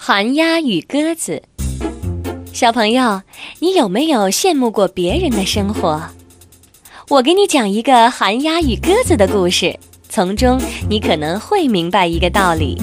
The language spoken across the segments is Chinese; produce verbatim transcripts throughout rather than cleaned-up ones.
寒鸦与鸽子。小朋友，你有没有羡慕过别人的生活？我给你讲一个寒鸦与鸽子的故事，从中你可能会明白一个道理。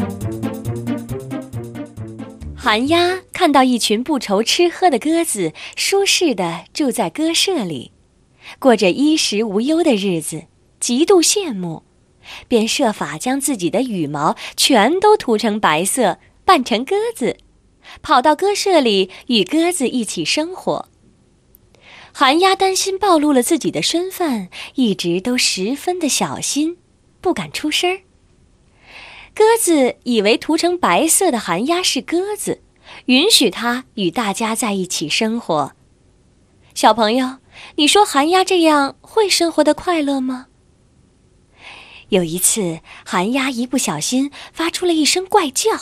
寒鸦看到一群不愁吃喝的鸽子舒适地住在鸽舍里，过着衣食无忧的日子，极度羡慕，便设法将自己的羽毛全都涂成白色，扮成鸽子，跑到鸽舍里与鸽子一起生活。寒鸦担心暴露了自己的身份，一直都十分的小心，不敢出声。鸽子以为涂成白色的寒鸦是鸽子，允许它与大家在一起生活。小朋友，你说寒鸦这样会生活得快乐吗？有一次，寒鸦一不小心发出了一声怪叫，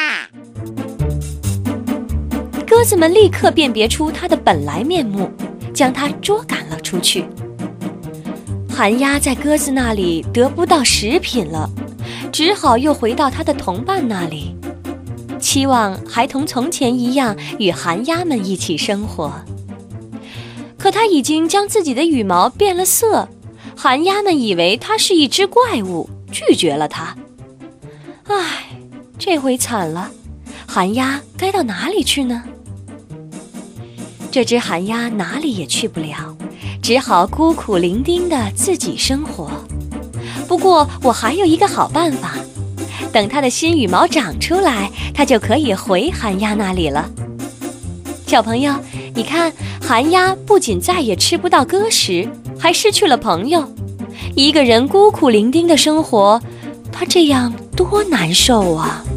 鸽子们立刻辨别出它的本来面目，将它捉赶了出去。寒鸦在鸽子那里得不到食品了，只好又回到它的同伴那里，期望还同从前一样与寒鸦们一起生活。可它已经将自己的羽毛变了色，寒鸦们以为它是一只怪物，拒绝了它。唉，这回惨了，寒鸦该到哪里去呢？这只寒鸦哪里也去不了，只好孤苦伶仃地自己生活。不过我还有一个好办法，等它的新羽毛长出来，它就可以回寒鸦那里了。小朋友，你看，寒鸦不仅再也吃不到鸽食，还失去了朋友。一个人孤苦伶仃的生活，它这样多难受啊！